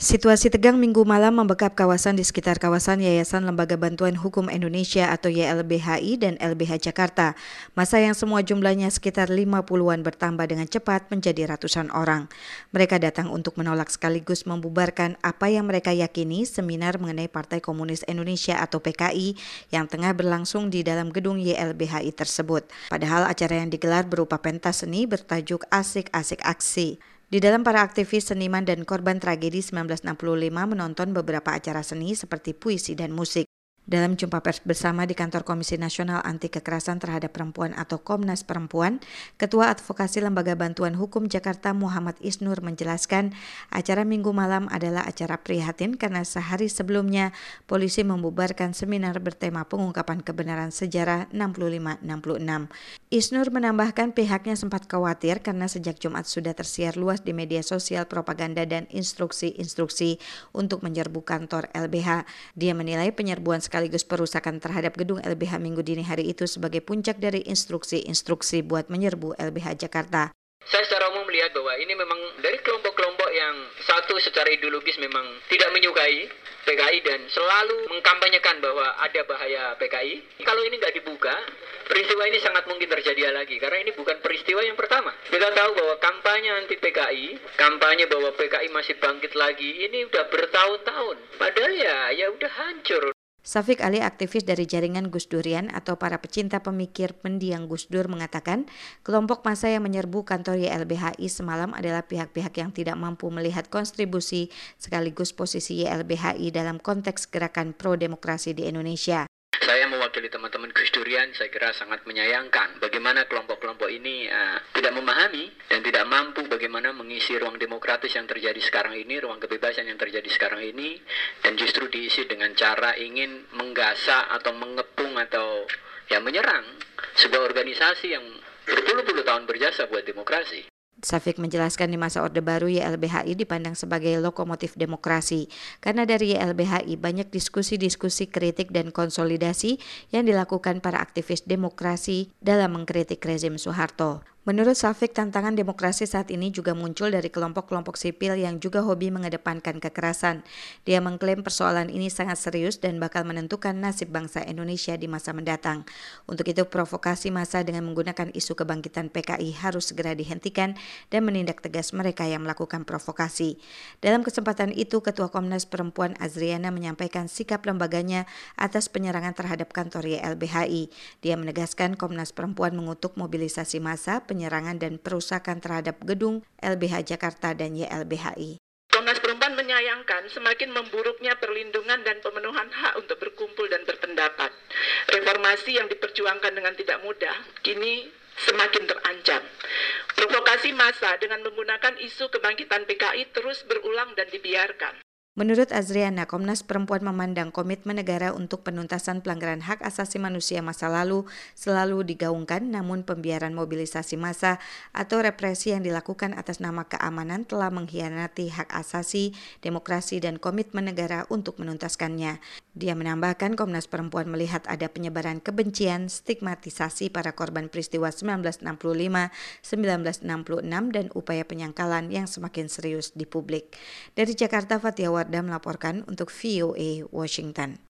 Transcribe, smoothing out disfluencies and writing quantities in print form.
Situasi tegang Minggu malam membekap kawasan di sekitar kawasan Yayasan Lembaga Bantuan Hukum Indonesia atau YLBHI dan LBH Jakarta. Massa yang semua jumlahnya sekitar 50-an bertambah dengan cepat menjadi ratusan orang. Mereka datang untuk menolak sekaligus membubarkan apa yang mereka yakini seminar mengenai Partai Komunis Indonesia atau PKI yang tengah berlangsung di dalam gedung YLBHI tersebut. Padahal acara yang digelar berupa pentas seni bertajuk Asik-Asik Aksi. Di dalam para aktivis, seniman, dan korban tragedi 1965 menonton beberapa acara seni seperti puisi dan musik. Dalam jumpa pers bersama di kantor Komisi Nasional Anti Kekerasan Terhadap Perempuan atau Komnas Perempuan, Ketua Advokasi Lembaga Bantuan Hukum Jakarta Muhammad Isnur menjelaskan acara Minggu malam adalah acara prihatin karena sehari sebelumnya polisi membubarkan seminar bertema pengungkapan kebenaran sejarah 65-66. Isnur menambahkan pihaknya sempat khawatir karena sejak Jumat sudah tersiar luas di media sosial propaganda dan instruksi-instruksi untuk menyerbu kantor LBH. Dia menilai penyerbuan sekaligus perusakan terhadap gedung LBH Minggu dini hari itu sebagai puncak dari instruksi-instruksi buat menyerbu LBH Jakarta. Saya secara umum melihat bahwa ini memang dari kelompok-kelompok yang satu secara ideologis memang tidak menyukai PKI dan selalu mengkampanyekan bahwa ada bahaya PKI. Kalau ini nggak dibuka, peristiwa ini sangat mungkin terjadi lagi karena ini bukan peristiwa yang pertama. Kita tahu bahwa kampanye anti PKI, kampanye bahwa PKI masih bangkit lagi, ini udah bertahun-tahun. Padahal ya udah hancur. Safik Ali, aktivis dari jaringan Gus Durian atau para pecinta pemikir mendiang Gus Dur, mengatakan kelompok massa yang menyerbu kantor YLBHI semalam adalah pihak-pihak yang tidak mampu melihat kontribusi sekaligus posisi YLBHI dalam konteks gerakan pro-demokrasi di Indonesia. Saya mewakili teman-teman Gus Durian, saya kira sangat menyayangkan bagaimana kelompok-kelompok ini tidak memahami dan tidak mampu bagaimana mengisi ruang demokratis yang terjadi sekarang ini, ruang kebebasan yang terjadi sekarang ini, dan justru diisi dengan cara ingin menggasak atau mengepung atau menyerang sebuah organisasi yang berpuluh-puluh tahun berjasa buat demokrasi. Safik menjelaskan di masa Orde Baru YLBHI dipandang sebagai lokomotif demokrasi karena dari YLBHI banyak diskusi-diskusi kritik dan konsolidasi yang dilakukan para aktivis demokrasi dalam mengkritik rezim Soeharto. Menurut Safik, tantangan demokrasi saat ini juga muncul dari kelompok-kelompok sipil yang juga hobi mengedepankan kekerasan. Dia mengklaim persoalan ini sangat serius dan bakal menentukan nasib bangsa Indonesia di masa mendatang. Untuk itu, provokasi massa dengan menggunakan isu kebangkitan PKI harus segera dihentikan dan menindak tegas mereka yang melakukan provokasi. Dalam kesempatan itu, Ketua Komnas Perempuan Azriana menyampaikan sikap lembaganya atas penyerangan terhadap kantor YLBHI. Dia menegaskan Komnas Perempuan mengutuk mobilisasi massa, penyerangan dan perusakan terhadap gedung LBH Jakarta dan YLBHI. Komnas Perempuan menyayangkan semakin memburuknya perlindungan dan pemenuhan hak untuk berkumpul dan berpendapat. Reformasi yang diperjuangkan dengan tidak mudah kini semakin terancam. Provokasi massa dengan menggunakan isu kebangkitan PKI terus berulang dan dibiarkan. Menurut Azriana, Komnas Perempuan memandang komitmen negara untuk penuntasan pelanggaran hak asasi manusia masa lalu selalu digaungkan, namun pembiaran mobilisasi massa atau represi yang dilakukan atas nama keamanan telah mengkhianati hak asasi, demokrasi, dan komitmen negara untuk menuntaskannya. Dia menambahkan Komnas Perempuan melihat ada penyebaran kebencian, stigmatisasi para korban peristiwa 1965, 1966, dan upaya penyangkalan yang semakin serius di publik. Dari Jakarta, Fatia Wardah melaporkan untuk VOA Washington.